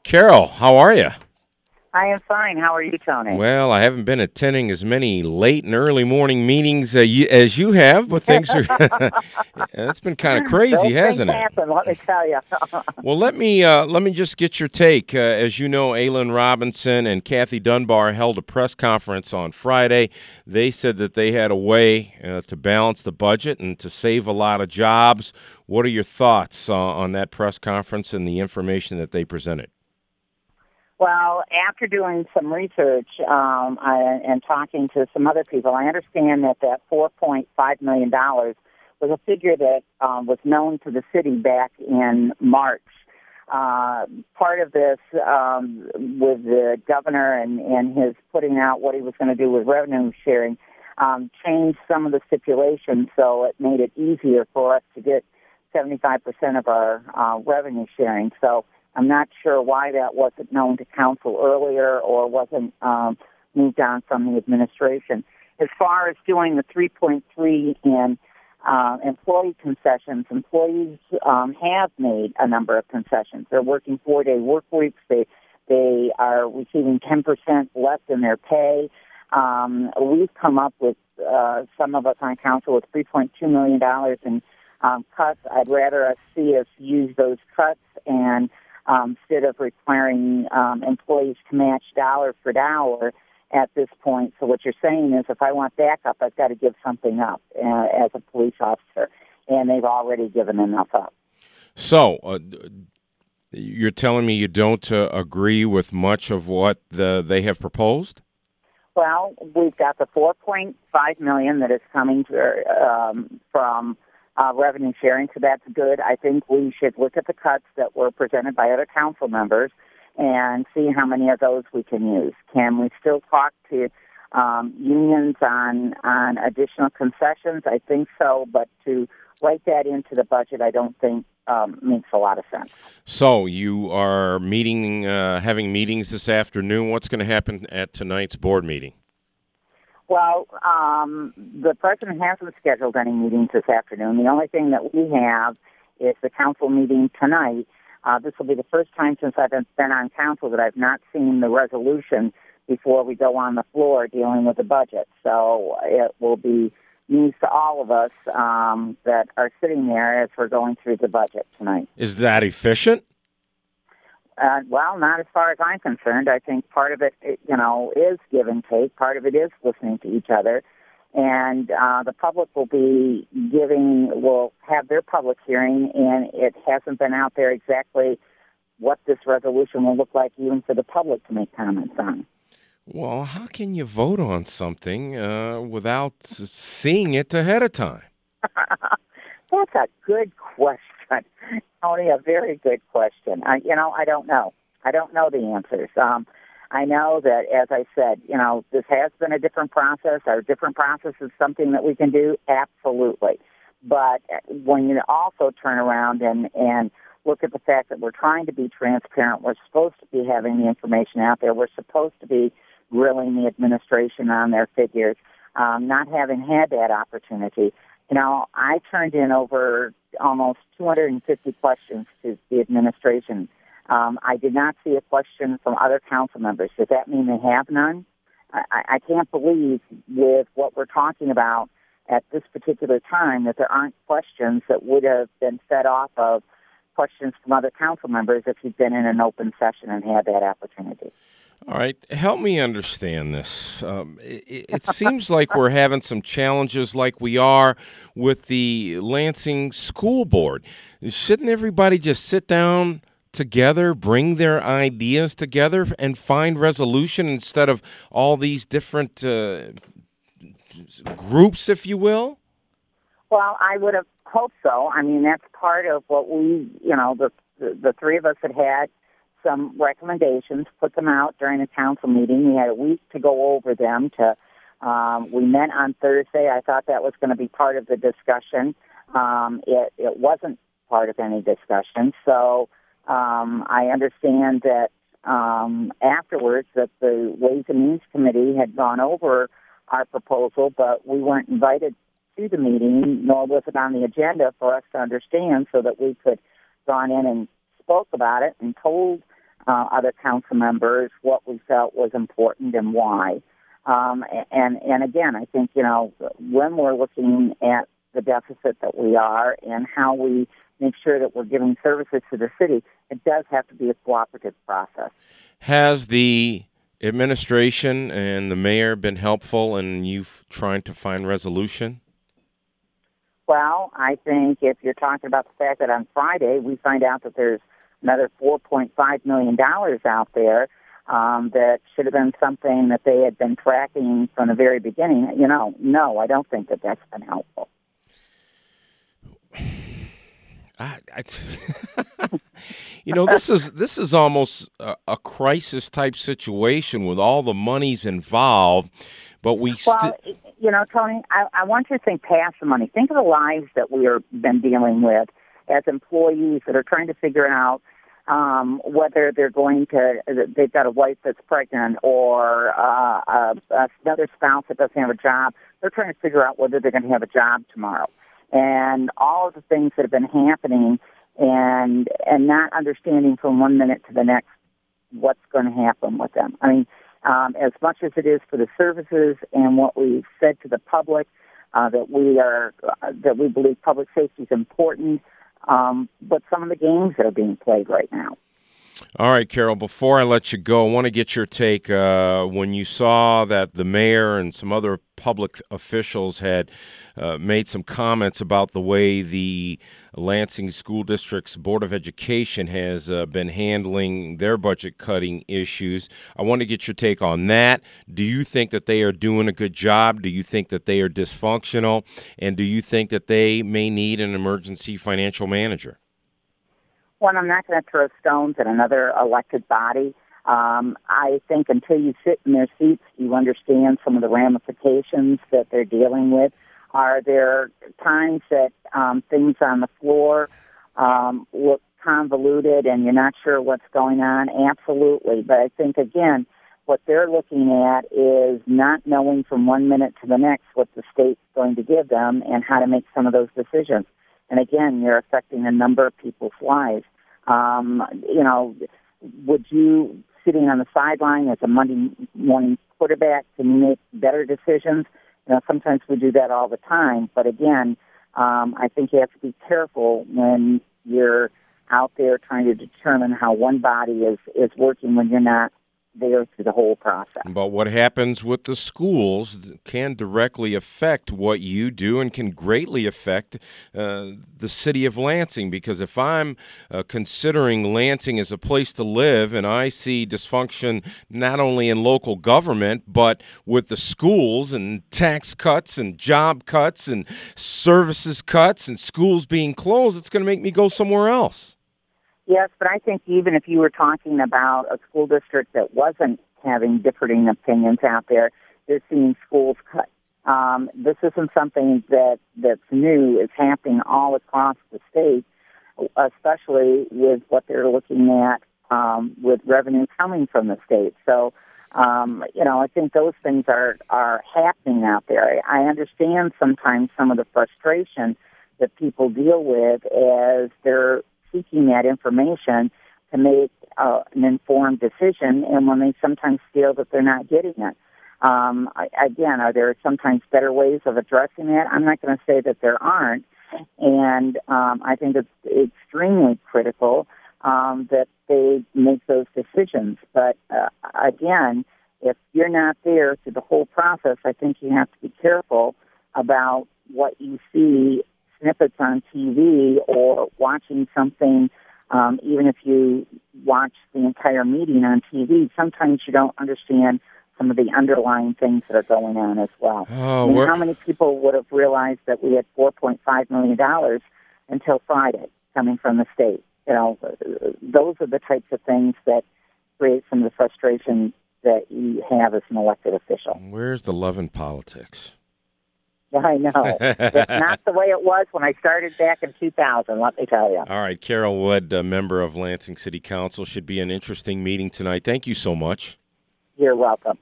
Carol, how are you? I am fine. How are you, Tony? Well, I haven't been attending as many late and early morning meetings as you have, but things are. It's been kind of crazy, Those things hasn't it? happen, let me tell you. Well, let me just get your take. As you know, Aylin Robinson and Kathy Dunbar held a press conference on Friday. They said that they had a way to balance the budget and to save a lot of jobs. What are your thoughts on that press conference and the information that they presented? Well, after doing some research and talking to some other people, I understand that $4.5 million was a figure that was known to the city back in March. Part of this, with the governor and his putting out what he was going to do with revenue sharing, changed some of the stipulations, so it made it easier for us to get 75% of our revenue sharing. So I'm not sure why that wasn't known to council earlier or wasn't moved on from the administration. As far as doing the 3.3 in employee concessions, employees have made a number of concessions. They're working 4-day work weeks. They are receiving 10% less in their pay. We've come up with, some of us on council, with $3.2 million in cuts. I'd rather see us use those cuts and instead of requiring employees to match dollar for dollar at this point. So what you're saying is if I want backup, I've got to give something up as a police officer, and they've already given enough up. So you're telling me you don't agree with much of what they have proposed? Well, we've got the $4.5 million that is coming from revenue sharing, so that's good. I think we should look at the cuts that were presented by other council members and see how many of those we can use. Can we still talk to unions on additional concessions? I think so, but to write that into the budget, I don't think makes a lot of sense. So you are having meetings this afternoon. What's going to happen at tonight's board meeting? Well, the president hasn't scheduled any meetings this afternoon. The only thing that we have is the council meeting tonight. This will be the first time since I've been on council that I've not seen the resolution before we go on the floor dealing with the budget. So it will be news to all of us that are sitting there as we're going through the budget tonight. Is that efficient? Well, not as far as I'm concerned. I think part of it, is give and take. Part of it is listening to each other. And the public will have their public hearing, and it hasn't been out there exactly what this resolution will look like even for the public to make comments on. Well, how can you vote on something without seeing it ahead of time? That's a good question. Tony, a very good question. I don't know. I don't know the answers. I know that, as I said, this has been a different process. Our different process is something that we can do, absolutely. But when you also turn around and look at the fact that we're trying to be transparent, we're supposed to be having the information out there, we're supposed to be grilling the administration on their figures, not having had that opportunity. I turned in over almost 250 questions to the administration. I did not see a question from other council members. Does that mean they have none? I can't believe with what we're talking about at this particular time that there aren't questions that would have been fed off of questions from other council members if you've been in an open session and had that opportunity. All right, help me understand this. It seems like we're having some challenges like we are with the Lansing School Board. Shouldn't everybody just sit down together, bring their ideas together, and find resolution instead of all these different groups, if you will? Well, I would have hoped so. I mean, that's part of what we, the three of us had some recommendations, put them out during the council meeting. We had a week to go over them. We met on Thursday. I thought that was going to be part of the discussion. It wasn't part of any discussion. So I understand that afterwards that the Ways and Means Committee had gone over our proposal, but we weren't invited to the meeting, nor was it on the agenda for us to understand so that we could gone in and spoke about it and told other council members what we felt was important and why. And again, I think, when we're looking at the deficit that we are and how we make sure that we're giving services to the city, it does have to be a cooperative process. Has the administration and the mayor been helpful in you trying to find resolution? Well, I think if you're talking about the fact that on Friday we find out that there's another $4.5 million out there that should have been something that they had been tracking from the very beginning, no, I don't think that that's been helpful. This is almost a crisis type situation with all the monies involved, but Tony, I want you to think past the money. Think of the lives that we have been dealing with as employees that are trying to figure out whether they've got a wife that's pregnant or another spouse that doesn't have a job. They're trying to figure out whether they're going to have a job tomorrow. And all of the things that have been happening and not understanding from one minute to the next what's going to happen with them. I mean, as much as it is for the services and what we've said to the public, that we believe public safety is important, but some of the games that are being played right now. All right, Carol, before I let you go, I want to get your take. When you saw that the mayor and some other public officials had made some comments about the way the Lansing School District's Board of Education has been handling their budget-cutting issues, I want to get your take on that. Do you think that they are doing a good job? Do you think that they are dysfunctional? And do you think that they may need an emergency financial manager? Well, I'm not going to throw stones at another elected body. I think until you sit in their seats, you understand some of the ramifications that they're dealing with. Are there times that things on the floor look convoluted and you're not sure what's going on? Absolutely. But I think, again, what they're looking at is not knowing from one minute to the next what the state's going to give them and how to make some of those decisions. And again, you're affecting a number of people's lives. Would you, sitting on the sideline as a Monday morning quarterback, can you make better decisions? Sometimes we do that all the time. But again, I think you have to be careful when you're out there trying to determine how one body is working when you're not there through the whole process. But what happens with the schools can directly affect what you do and can greatly affect the city of Lansing, because if I'm considering Lansing as a place to live and I see dysfunction not only in local government but with the schools and tax cuts and job cuts and services cuts and schools being closed, it's going to make me go somewhere else. Yes, but I think even if you were talking about a school district that wasn't having differing opinions out there, they're seeing schools cut. This isn't something that's new. It's happening all across the state, especially with what they're looking at with revenue coming from the state. So, I think those things are happening out there. I understand sometimes some of the frustration that people deal with as they're seeking that information to make an informed decision, and when they sometimes feel that they're not getting it. Again, are there sometimes better ways of addressing that? I'm not going to say that there aren't, and I think it's extremely critical that they make those decisions. But again, if you're not there through the whole process, I think you have to be careful about what you see snippets on TV or watching something, even if you watch the entire meeting on TV, sometimes you don't understand some of the underlying things that are going on as well. How many people would have realized that we had $4.5 million until Friday coming from the state? Those are the types of things that create some of the frustration that you have as an elected official. Where's the love in politics? I know. It's not the way it was when I started back in 2000, let me tell you. All right, Carol Wood, a member of Lansing City Council. Should be an interesting meeting tonight. Thank you so much. You're welcome.